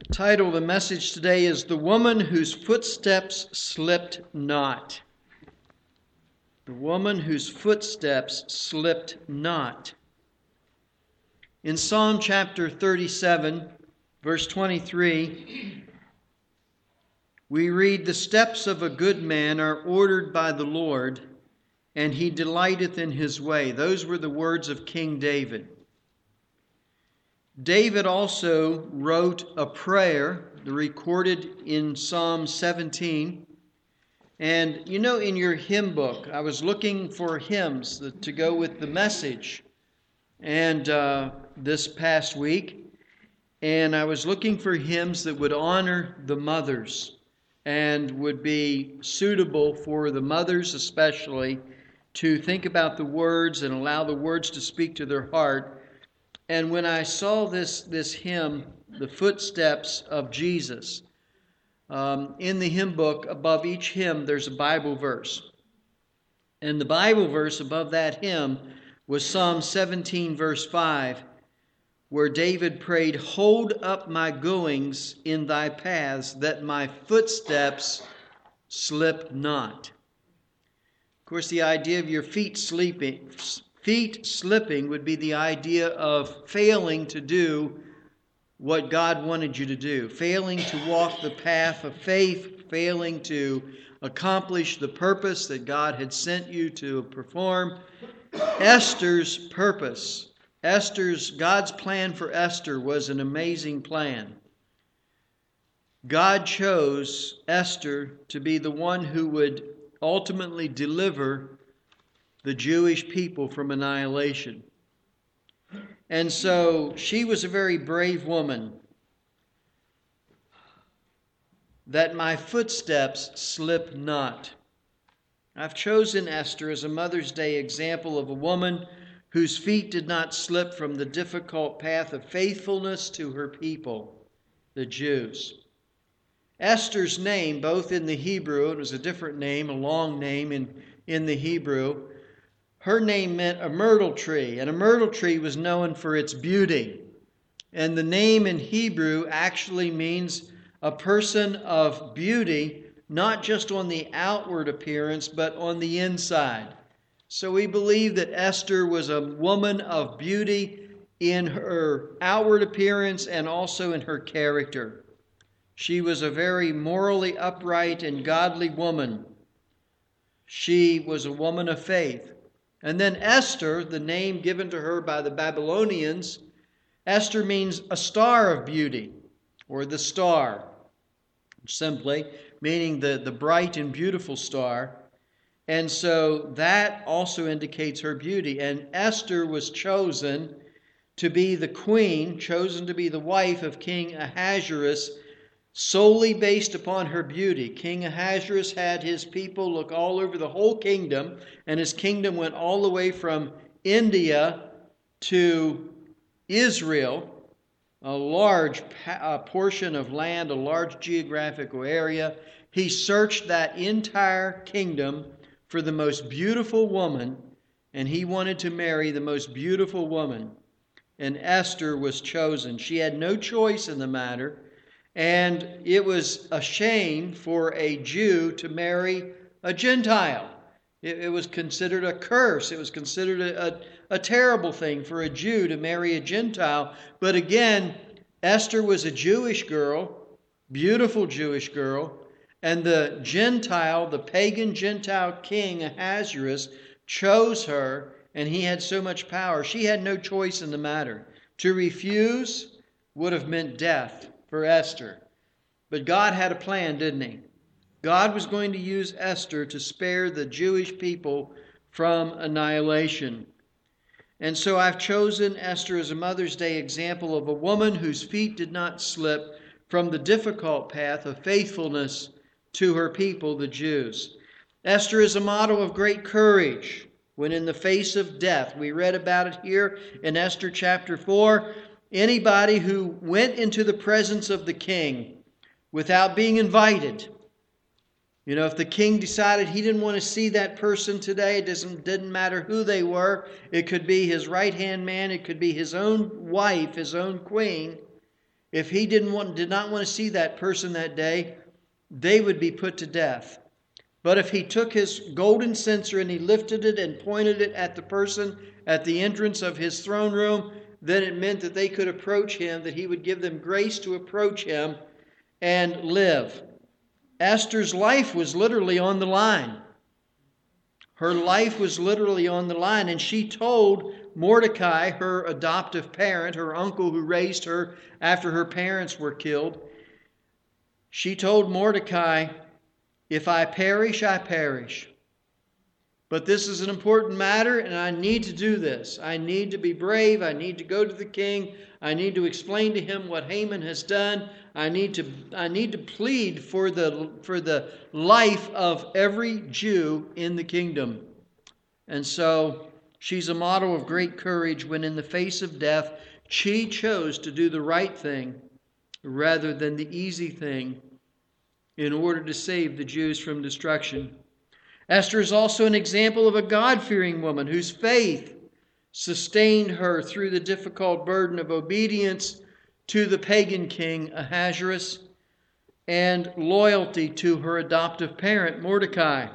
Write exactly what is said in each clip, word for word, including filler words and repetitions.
The title of the message today is The Woman Whose Footsteps Slipped Not. The Woman Whose Footsteps Slipped Not. In Psalm chapter thirty-seven, verse twenty-three, we read, "The steps of a good man are ordered by the Lord, and he delighteth in his way." Those were the words of King David. David also wrote a prayer recorded in Psalm seventeen. And you know, in your hymn book, I was looking for hymns to go with the message and uh, this past week. And I was looking for hymns that would honor the mothers and would be suitable for the mothers especially to think about the words and allow the words to speak to their heart. And when I saw this, this hymn, The Footsteps of Jesus, um, in the hymn book, above each hymn, there's a Bible verse. And the Bible verse above that hymn was Psalm seventeen, verse five, where David prayed, "Hold up my goings in thy paths, that my footsteps slip not." Of course, the idea of your feet sleeping... Feet slipping would be the idea of failing to do what God wanted you to do, failing to walk the path of faith, failing to accomplish the purpose that God had sent you to perform. Esther's purpose, Esther's, God's plan for Esther was an amazing plan. God chose Esther to be the one who would ultimately deliver the Jewish people from annihilation. And so she was a very brave woman. That my footsteps slip not. I've chosen Esther as a Mother's Day example of a woman whose feet did not slip from the difficult path of faithfulness to her people, the Jews. Esther's name, both in the Hebrew, it was a different name, a long name in, in the Hebrew. Her name meant a myrtle tree, and a myrtle tree was known for its beauty. And the name in Hebrew actually means a person of beauty, not just on the outward appearance, but on the inside. So we believe that Esther was a woman of beauty in her outward appearance and also in her character. She was a very morally upright and godly woman. She was a woman of faith. And then Esther, the name given to her by the Babylonians, Esther means a star of beauty, or the star, simply, meaning the, the bright and beautiful star. And so that also indicates her beauty. And Esther was chosen to be the queen, chosen to be the wife of King Ahasuerus, solely based upon her beauty. King Ahasuerus had his people look all over the whole kingdom, and his kingdom went all the way from India to Israel, a large pa- portion of land, a large geographical area. He searched that entire kingdom for the most beautiful woman, and he wanted to marry the most beautiful woman. And Esther was chosen. She had no choice in the matter. And it was a shame for a Jew to marry a Gentile. It, it was considered a curse. It was considered a, a, a terrible thing for a Jew to marry a Gentile. But again, Esther was a Jewish girl, beautiful Jewish girl, and the Gentile, the pagan Gentile king Ahasuerus, chose her, and he had so much power. She had no choice in the matter. To refuse would have meant death for Esther. But God had a plan, didn't he? God was going to use Esther to spare the Jewish people from annihilation. And so I've chosen Esther as a Mother's Day example of a woman whose feet did not slip from the difficult path of faithfulness to her people, the Jews. Esther is a model of great courage when in the face of death. We read about it here in Esther chapter four. Anybody who went into the presence of the king without being invited. You know, if the king decided he didn't want to see that person today, it doesn't, didn't matter who they were. It could be his right-hand man. It could be his own wife, his own queen. if he didn't want, did not want to see that person that day, they would be put to death. But if he took his golden censer and he lifted it and pointed it at the person at the entrance of his throne room, then it meant that they could approach him, that he would give them grace to approach him and live. Esther's life was literally on the line. Her life was literally on the line, and she told Mordecai, her adoptive parent, her uncle who raised her after her parents were killed, she told Mordecai, "If I perish, I perish. But this is an important matter, and I need to do this. I need to be brave. I need to go to the king. I need to explain to him what Haman has done. I need to, I need to plead for the, for the life of every Jew in the kingdom." And so she's a model of great courage when in the face of death, she chose to do the right thing rather than the easy thing in order to save the Jews from destruction. Esther is also an example of a God-fearing woman whose faith sustained her through the difficult burden of obedience to the pagan king Ahasuerus and loyalty to her adoptive parent Mordecai.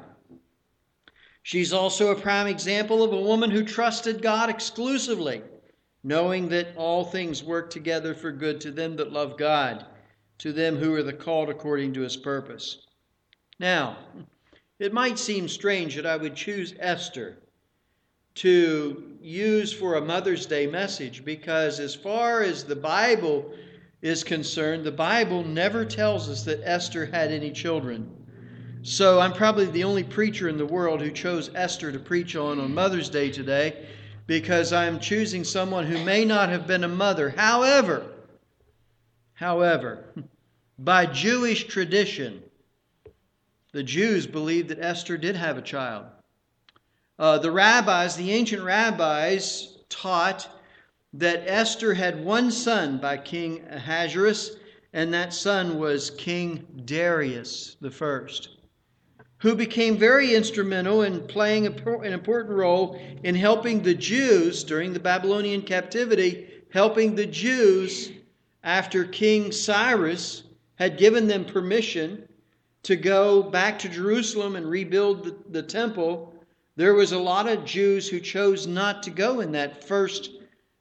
She's also a prime example of a woman who trusted God exclusively, knowing that all things work together for good to them that love God, to them who are the called according to his purpose. Now, it might seem strange that I would choose Esther to use for a Mother's Day message, because as far as the Bible is concerned, the Bible never tells us that Esther had any children. So I'm probably the only preacher in the world who chose Esther to preach on on Mother's Day today, because I'm choosing someone who may not have been a mother. However, however, by Jewish tradition, the Jews believed that Esther did have a child. Uh, the rabbis, the ancient rabbis, taught that Esther had one son by King Ahasuerus, and that son was King Darius the First, who became very instrumental in playing an important role in helping the Jews during the Babylonian captivity, helping the Jews after King Cyrus had given them permission to go back to Jerusalem and rebuild the, the temple. There was a lot of Jews who chose not to go in that first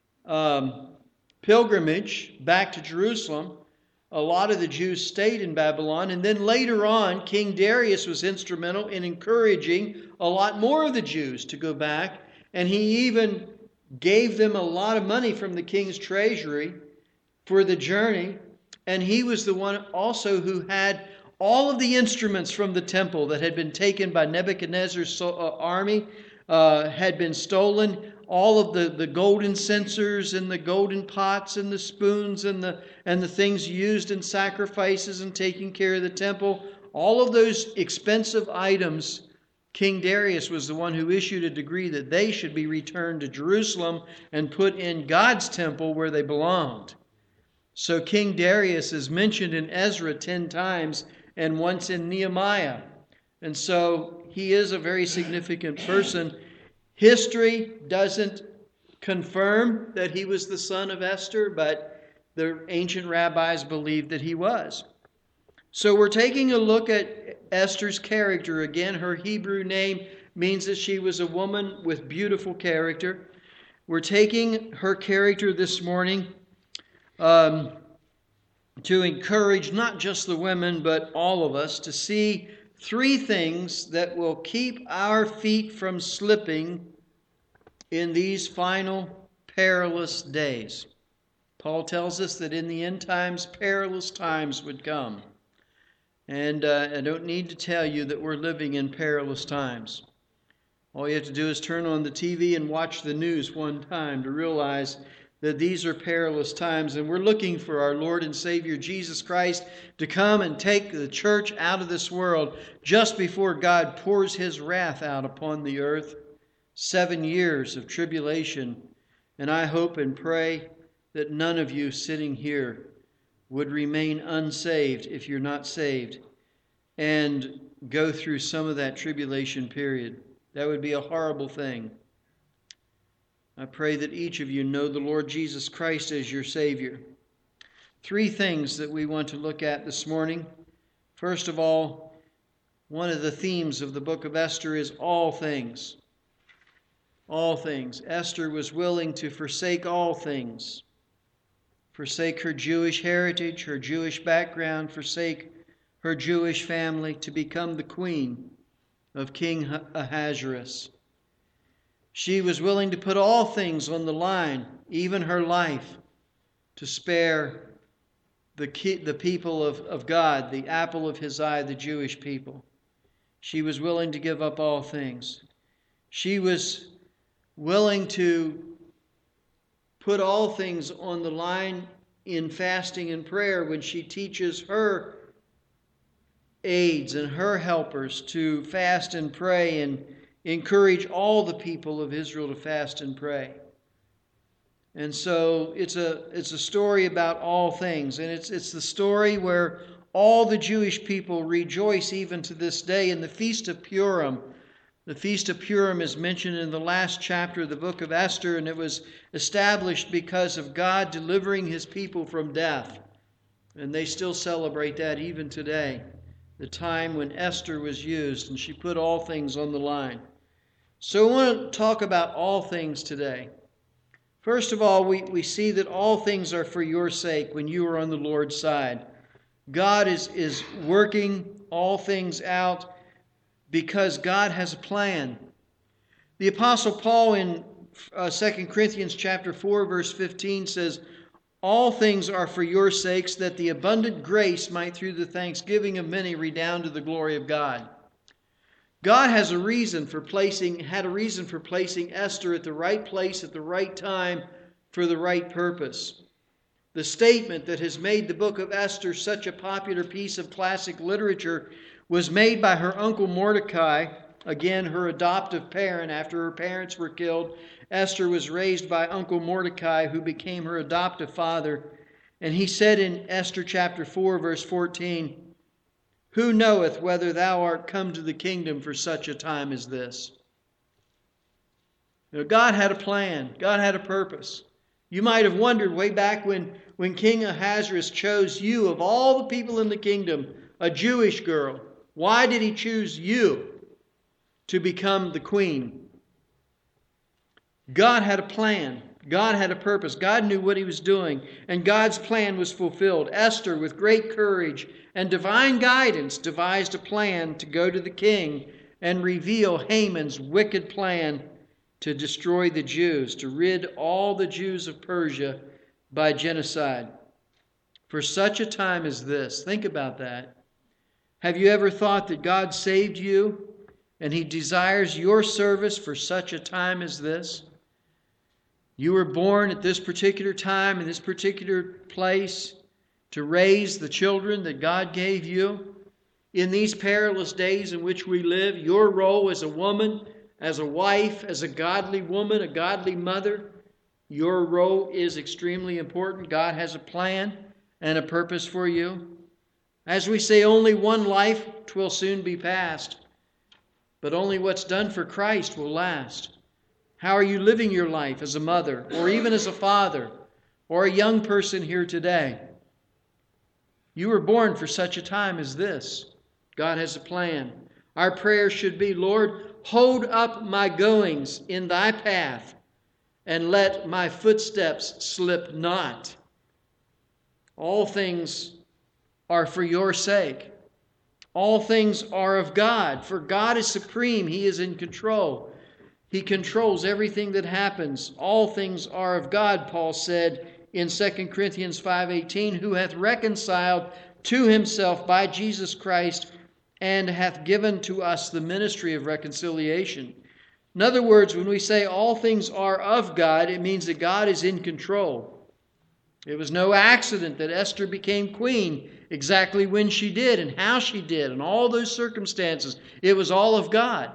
um, pilgrimage back to Jerusalem. A lot of the Jews stayed in Babylon. And then later on, King Darius was instrumental in encouraging a lot more of the Jews to go back. And he even gave them a lot of money from the king's treasury for the journey. And he was the one also who had all of the instruments from the temple that had been taken by Nebuchadnezzar's army, uh, had been stolen. All of the, the golden censers and the golden pots and the spoons and the, and the things used in sacrifices and taking care of the temple. All of those expensive items, King Darius was the one who issued a decree that they should be returned to Jerusalem and put in God's temple where they belonged. So King Darius is mentioned in Ezra ten times and once in Nehemiah. And so he is a very significant person. History doesn't confirm that he was the son of Esther, but the ancient rabbis believed that he was. So we're taking a look at Esther's character. Again, her Hebrew name means that she was a woman with beautiful character. We're taking her character this morning um, to encourage not just the women, but all of us to see three things that will keep our feet from slipping in these final perilous days. Paul tells us that in the end times, perilous times would come. And uh, I don't need to tell you that we're living in perilous times. All you have to do is turn on the T V and watch the news one time to realize that these are perilous times, and we're looking for our Lord and Savior Jesus Christ to come and take the church out of this world just before God pours his wrath out upon the earth. Seven years of tribulation, and I hope and pray that none of you sitting here would remain unsaved if you're not saved and go through some of that tribulation period. That would be a horrible thing. I pray that each of you know the Lord Jesus Christ as your Savior. three things that we want to look at this morning. First of all, one of the themes of the book of Esther is all things. All things. Esther was willing to forsake all things. Forsake her Jewish heritage, her Jewish background, forsake her Jewish family to become the queen of King Ahasuerus. She was willing to put all things on the line, even her life, to spare the, the people of, of God, the apple of his eye, the Jewish people. She was willing to give up all things. She was willing to put all things on the line in fasting and prayer when she teaches her aides and her helpers to fast and pray and encourage all the people of Israel to fast and pray. And so it's a it's a story about all things, and it's it's the story where all the Jewish people rejoice even to this day in the Feast of Purim. The Feast of Purim is mentioned in the last chapter of the book of Esther, and it was established because of God delivering his people from death. And they still celebrate that even today, the time when Esther was used and she put all things on the line. So I want to talk about all things today. First of all, we, we see that all things are for your sake when you are on the Lord's side. God is, is working all things out because God has a plan. The Apostle Paul in uh, Second Corinthians chapter four, verse fifteen says, all things are for your sakes, that the abundant grace might through the thanksgiving of many redound to the glory of God. God has a reason for placing, had a reason for placing Esther at the right place at the right time for the right purpose. The statement that has made the book of Esther such a popular piece of classic literature was made by her uncle Mordecai, again her adoptive parent. After her parents were killed, Esther was raised by Uncle Mordecai, who became her adoptive father. And he said in Esther chapter four, verse fourteen, who knoweth whether thou art come to the kingdom for such a time as this? You know, God had a plan. God had a purpose. You might have wondered way back when, when King Ahasuerus chose you, of all the people in the kingdom, a Jewish girl, why did he choose you to become the queen? God had a plan. God had a purpose. God knew what he was doing, and God's plan was fulfilled. Esther, with great courage and divine guidance, devised a plan to go to the king and reveal Haman's wicked plan to destroy the Jews, to rid all the Jews of Persia by genocide. For such a time as this, think about that. Have you ever thought that God saved you and he desires your service for such a time as this? You were born at this particular time in this particular place to raise the children that God gave you. In these perilous days in which we live, your role as a woman, as a wife, as a godly woman, a godly mother, your role is extremely important. God has a plan and a purpose for you. As we say, only one life will soon be passed, but only what's done for Christ will last. How are you living your life as a mother, or even as a father, or a young person here today? You were born for such a time as this. God has a plan. Our prayer should be, Lord, hold up my goings in thy path, and let my footsteps slip not. All things are for your sake. All things are of God, for God is supreme. He is in control. He controls everything that happens. All things are of God, Paul said in Second Corinthians five eighteen, who hath reconciled to himself by Jesus Christ and hath given to us the ministry of reconciliation. In other words, when we say all things are of God, it means that God is in control. It was no accident that Esther became queen exactly when she did and how she did and all those circumstances. It was all of God.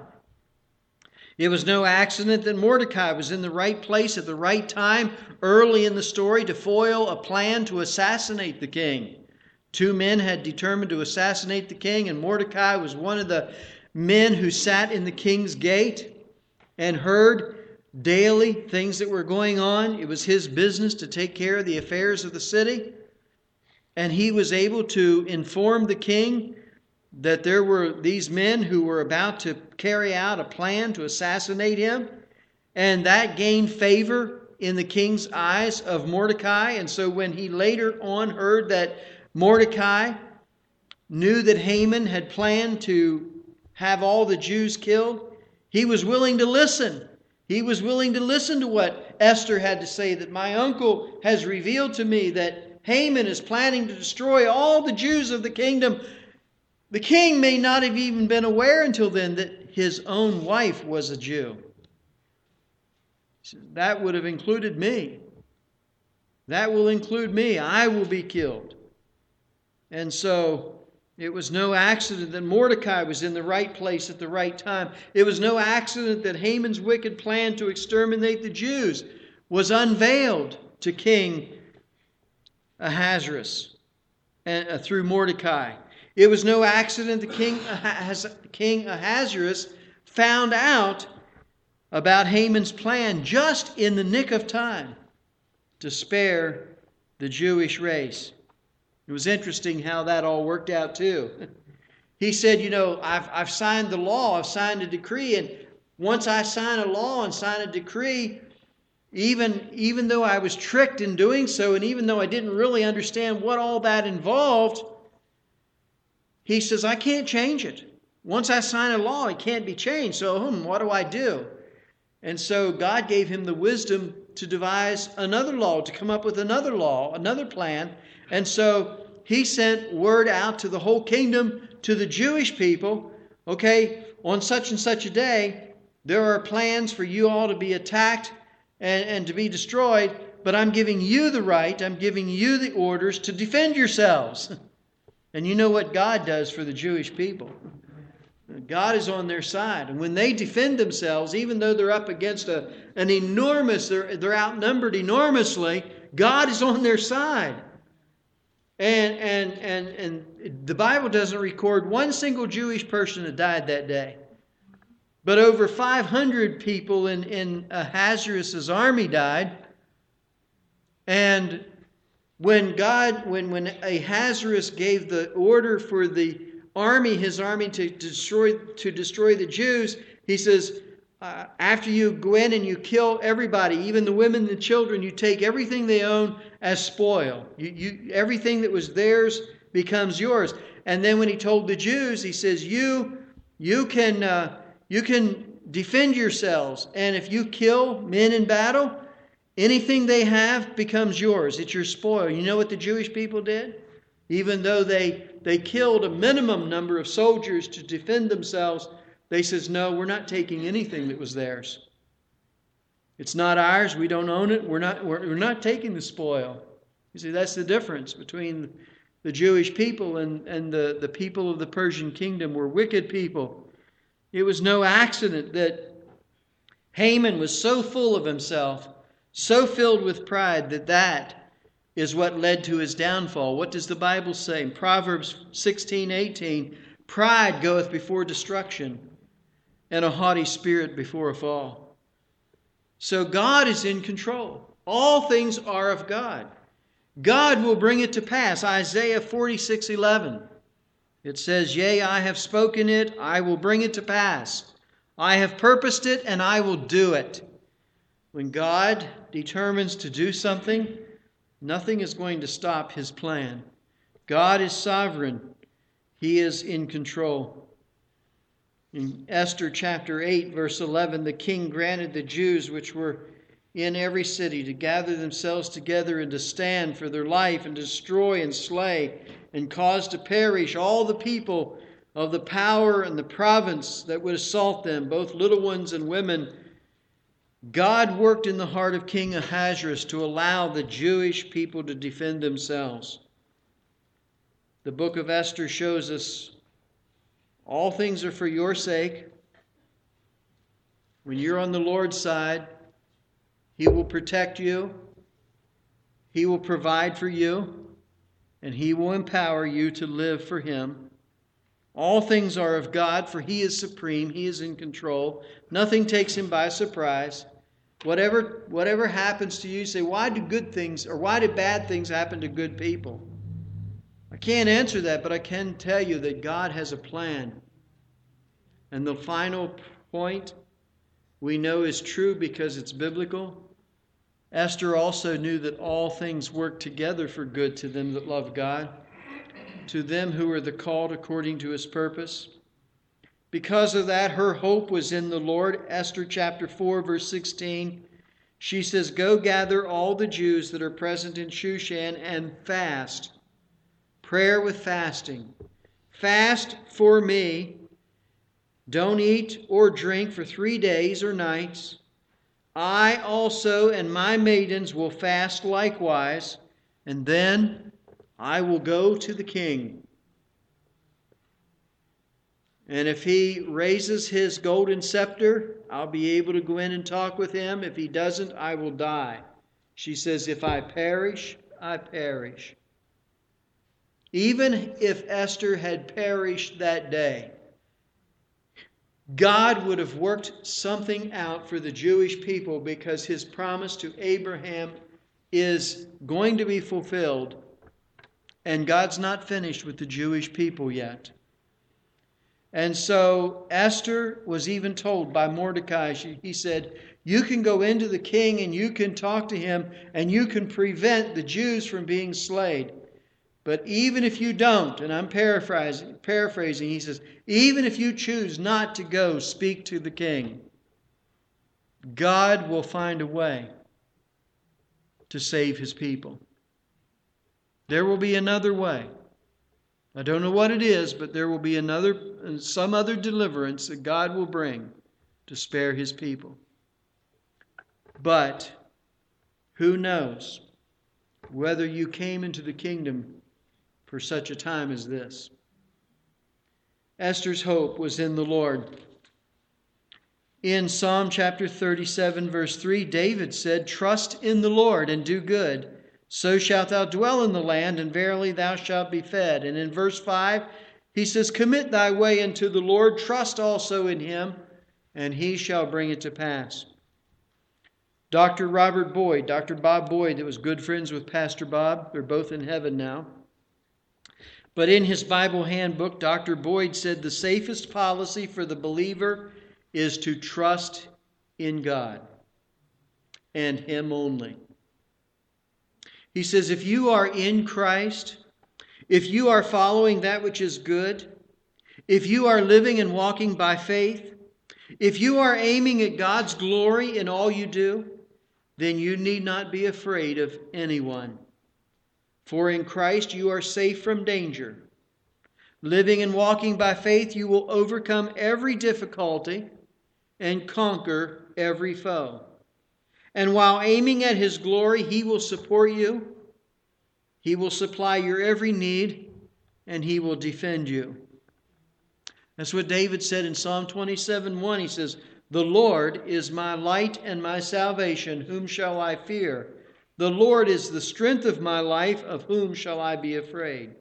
It was no accident that Mordecai was in the right place at the right time early in the story to foil a plan to assassinate the king. Two men had determined to assassinate the king, and Mordecai was one of the men who sat in the king's gate and heard daily things that were going on. It was his business to take care of the affairs of the city. and he was able to inform the king that there were these men who were about to carry out a plan to assassinate him. And that gained favor in the king's eyes of Mordecai. And so when he later on heard that Mordecai knew that Haman had planned to have all the Jews killed, he was willing to listen. He was willing to listen to what Esther had to say, that my uncle has revealed to me that Haman is planning to destroy all the Jews of the kingdom. The king may not have even been aware until then that his own wife was a Jew. That would have included me. That will include me. I will be killed. And so it was no accident that Mordecai was in the right place at the right time. It was no accident that Haman's wicked plan to exterminate the Jews was unveiled to King Ahasuerus and, uh, through Mordecai. It was no accident that King, Ahaz- King Ahasuerus found out about Haman's plan just in the nick of time to spare the Jewish race. It was interesting how that all worked out too. He said, you know, I've, I've signed the law, I've signed a decree, and once I sign a law and sign a decree, even, even though I was tricked in doing so, and even though I didn't really understand what all that involved, he says, I can't change it. Once I sign a law, it can't be changed. So, hmm, what do I do? And so God gave him the wisdom to devise another law, to come up with another law, another plan. And so he sent word out to the whole kingdom, to the Jewish people, okay, on such and such a day, there are plans for you all to be attacked and, and to be destroyed, but I'm giving you the right, I'm giving you the orders to defend yourselves. And you know what God does for the Jewish people. God is on their side. And when they defend themselves, even though they're up against a, an enormous, they're, they're outnumbered enormously, God is on their side. And, and, and, and the Bible doesn't record one single Jewish person that died that day. But over five hundred people in, in Ahasuerus' army died. And when God, when, when Ahasuerus gave the order for the army, his army to destroy, to destroy the Jews, he says, uh, after you go in and you kill everybody, even the women and the children, you take everything they own as spoil. You, you, everything that was theirs becomes yours. And then when he told the Jews, he says, you, you can, uh, you can defend yourselves. And if you kill men in battle, anything they have becomes yours. It's your spoil. You know what the Jewish people did? Even though they, they killed a minimum number of soldiers to defend themselves, they says, no, we're not taking anything that was theirs. It's not ours. We don't own it. We're not, we're, we're not taking the spoil. You see, that's the difference between the Jewish people and, and the, the people of the Persian kingdom were wicked people. It was no accident that Haman was so full of himself, so filled with pride, that that is what led to his downfall. What does the Bible say? In Proverbs sixteen eighteen, pride goeth before destruction, and a haughty spirit before a fall. So God is in control. All things are of God. God will bring it to pass. Isaiah forty-six eleven. It says, yea, I have spoken it, I will bring it to pass. I have purposed it, and I will do it. When God determines to do something, nothing is going to stop his plan. God is sovereign. He is in control. In Esther chapter eight, verse eleven, the king granted the Jews which were in every city to gather themselves together and to stand for their life and destroy and slay and cause to perish all the people of the power and the province that would assault them, both little ones and women. God worked in the heart of King Ahasuerus to allow the Jewish people to defend themselves. The book of Esther shows us all things are for your sake. When you're on the Lord's side, He will protect you, He will provide for you, and He will empower you to live for Him. All things are of God, for He is supreme, He is in control. Nothing takes Him by surprise. Whatever, whatever happens to you, you say, why do good things or why do bad things happen to good people? I can't answer that, but I can tell you that God has a plan. And the final point we know is true because it's biblical. Esther also knew that all things work together for good to them that love God, to them who are the called according to his purpose. Because of that, her hope was in the Lord. Esther chapter four, verse sixteen, she says, "Go gather all the Jews that are present in Shushan and fast." Prayer with fasting. Fast for me. Don't eat or drink for three days or nights. I also and my maidens will fast likewise, and then I will go to the king. And if he raises his golden scepter, I'll be able to go in and talk with him. If he doesn't, I will die. She says, if I perish, I perish. Even if Esther had perished that day, God would have worked something out for the Jewish people because his promise to Abraham is going to be fulfilled. And God's not finished with the Jewish people yet. And so Esther was even told by Mordecai, she, he said, you can go into the king and you can talk to him and you can prevent the Jews from being slain. But even if you don't, and I'm paraphrasing, paraphrasing, he says, even if you choose not to go speak to the king, God will find a way to save his people. There will be another way. I don't know what it is, but there will be another, some other deliverance that God will bring to spare his people. But who knows whether you came into the kingdom for such a time as this. Esther's hope was in the Lord. In Psalm chapter thirty-seven, verse three, David said, "Trust in the Lord and do good. So shalt thou dwell in the land, and verily thou shalt be fed." And in verse five, he says, "Commit thy way unto the Lord, trust also in him, and he shall bring it to pass." Doctor Robert Boyd, Doctor Bob Boyd, that was good friends with Pastor Bob, they're both in heaven now. But in his Bible handbook, Doctor Boyd said the safest policy for the believer is to trust in God and him only. He says, if you are in Christ, if you are following that which is good, if you are living and walking by faith, if you are aiming at God's glory in all you do, then you need not be afraid of anyone. For in Christ you are safe from danger. Living and walking by faith, you will overcome every difficulty and conquer every foe. And while aiming at his glory, he will support you. He will supply your every need, and he will defend you. That's what David said in Psalm twenty-seven one. He says, "The Lord is my light and my salvation. Whom shall I fear? The Lord is the strength of my life. Of whom shall I be afraid?"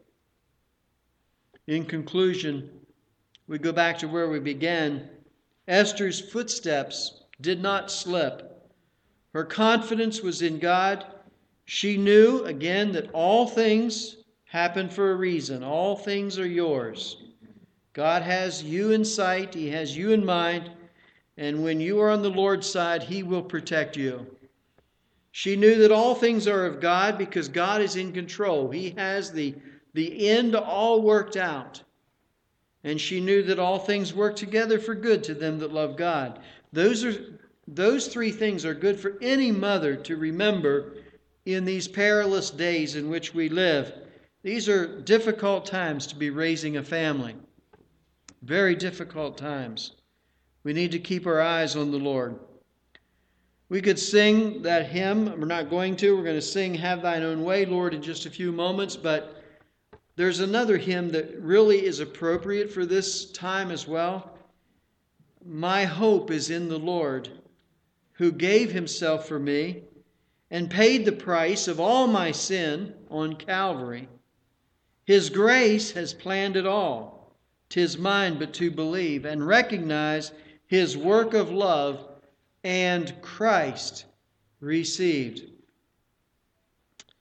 In conclusion, we go back to where we began. Esther's footsteps did not slip. Her confidence was in God. She knew, again, that all things happen for a reason. All things are yours. God has you in sight. He has you in mind. And when you are on the Lord's side, he will protect you. She knew that all things are of God because God is in control. He has the, the end all worked out. And she knew that all things work together for good to them that love God. Those are those three things are good for any mother to remember in these perilous days in which we live. These are difficult times to be raising a family. Very difficult times. We need to keep our eyes on the Lord. We could sing that hymn. We're not going to. We're going to sing "Have Thine Own Way, Lord," in just a few moments. But there's another hymn that really is appropriate for this time as well. "My hope is in the Lord, who gave himself for me and paid the price of all my sin on Calvary. His grace has planned it all. 'Tis mine but to believe and recognize his work of love and Christ received."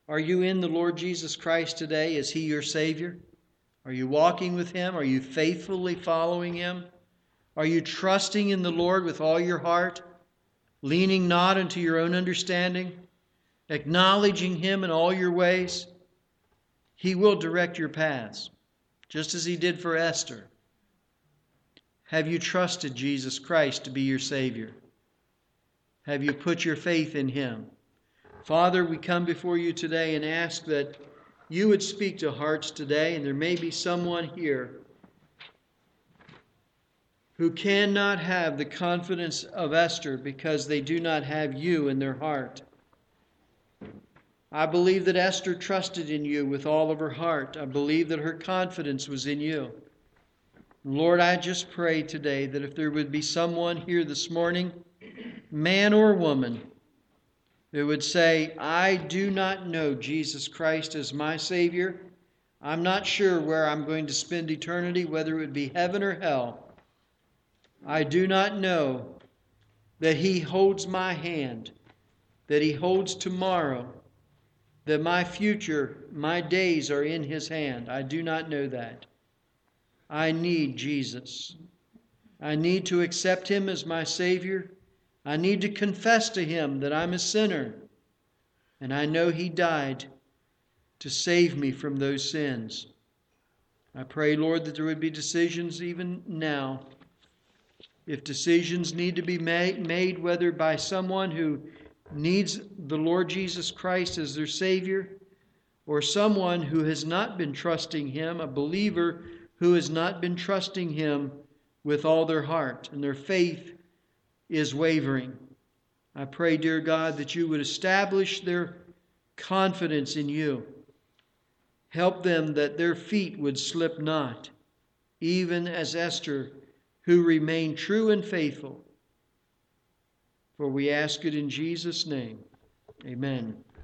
Are you in the Lord Jesus Christ today? Is He your Savior? Are you walking with Him? Are you faithfully following Him? Are you trusting in the Lord with all your heart, leaning not unto your own understanding, acknowledging Him in all your ways? He will direct your paths, just as He did for Esther. Have you trusted Jesus Christ to be your Savior? Have you put your faith in Him? Father, we come before you today and ask that you would speak to hearts today, and there may be someone here who cannot have the confidence of Esther because they do not have you in their heart. I believe that Esther trusted in you with all of her heart. I believe that her confidence was in you. Lord, I just pray today that if there would be someone here this morning, man or woman, who would say, I do not know Jesus Christ as my Savior. I'm not sure where I'm going to spend eternity, whether it would be heaven or hell. I do not know that He holds my hand, that He holds tomorrow, that my future, my days are in His hand. I do not know that. I need Jesus. I need to accept Him as my Savior. I need to confess to Him that I'm a sinner, and I know He died to save me from those sins. I pray, Lord, that there would be decisions even now. If decisions need to be made, made whether by someone who needs the Lord Jesus Christ as their Savior, or someone who has not been trusting Him, a believer who has not been trusting Him with all their heart, and their faith is wavering. I pray, dear God, that you would establish their confidence in you. Help them that their feet would slip not, even as Esther, who remained true and faithful. For we ask it in Jesus' name. Amen.